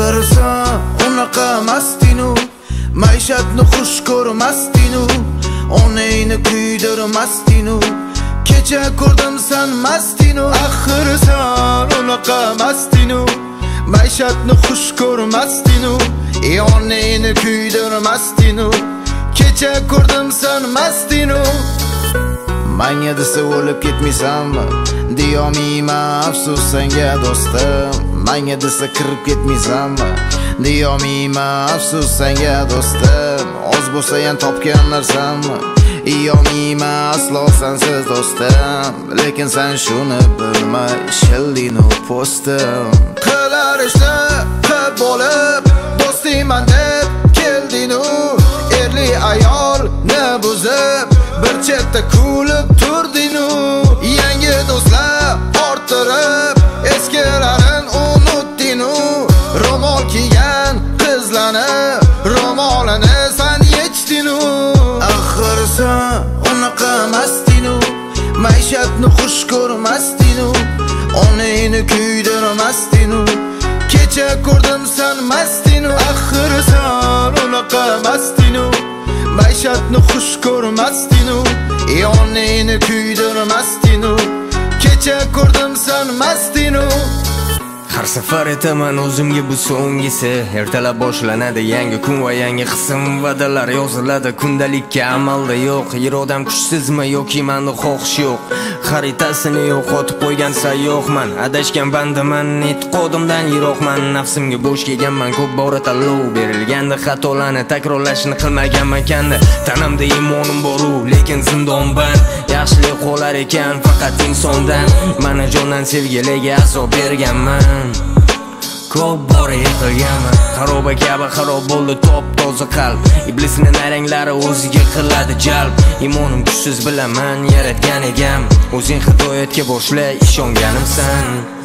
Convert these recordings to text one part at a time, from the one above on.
Axir sen unaqa mastinu, maishatni xush ko'rmasdinu, onangni kuydirmasdinu. Kecha ko'rdim sen mastinu. Axir sen unaqa mastinu, maishatni xush ko'rmasdinu, onangni kuydirmasdinu. Kecha ko'rdim sen mastinu. Manga desa o'lib ketmaysanmi? Deyolmayman afsus senga do'stim. Manga desa kirib ketmaysanmi? Deyolmayman afsus senga do'stim. Oz bo'lsa ham topgan narsammi? Deyolmayman aslo sensiz do'stim. Lekin sen shuni bilmay shildinu postim. Qilar ishni qilib bo'lib do'stingman deb keldinu. Erli ayolni buzib bir chetda kulib turdinu. Yangi do'stlar orttirib eskilarin unutdinu. Ro'mol kiygan qizlarni ro'molini san yechdinu. Axir sen unaqa mastinu, maishatni xush ko'rmasdinu, onangni kuydirmasdinu. Kecha ko'rdim sen mastinu. Axir sen unaqa mastinu, maishatni xush ko'rmasdinu, onangni kuydirmasdinu. Kecha ko'rdim sen mastinu. Har safar aytaman o'zimga bu so'nggisi. Ertalab boshlanadi yangi kun va yangi qism. Va'dalar yoziladi kundalikka, amalda yo'q. Irodam kuchsizmi yoki menda xohish yo'q. Xaritasini yo'qotib qo'ygan sayyohman. Adashgan bandaman, e'tiqodimdan yiroqman. Nafsimga bo'sh kelganman, ko'p bora tanlov berilganda xatolarni takrorlashni qilmaganman kanda. Tanamda imonim bor-u, lekin zindonban. Yaxshilik qolar ekan faqat insondan. Mana jondan sevgilarga azob berganman. Ko'p bora yiqilganman, xaroba kabi xarob bo'ldi top-toza qalb. Iblisning nayranglari o'ziga qiladi jalb. Imonim kuchsiz bilaman yaratgan egam. O'zing hidoyatga boshla, ishonganimsan.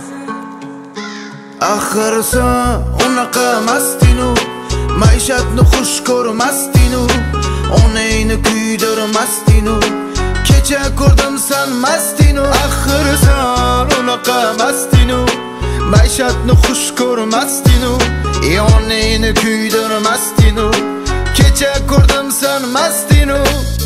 Axir sen unaqa mastinu, maishatni xush ko'rmasdinu, onangni kuydirmasdinu. Kecha ko'rdim sen mastinu. Axir sen unaqa mastinu, maishatni xush ko'rmasdinu, onangni kuydirmasdinu. Kecha ko'rdim sen mastinu.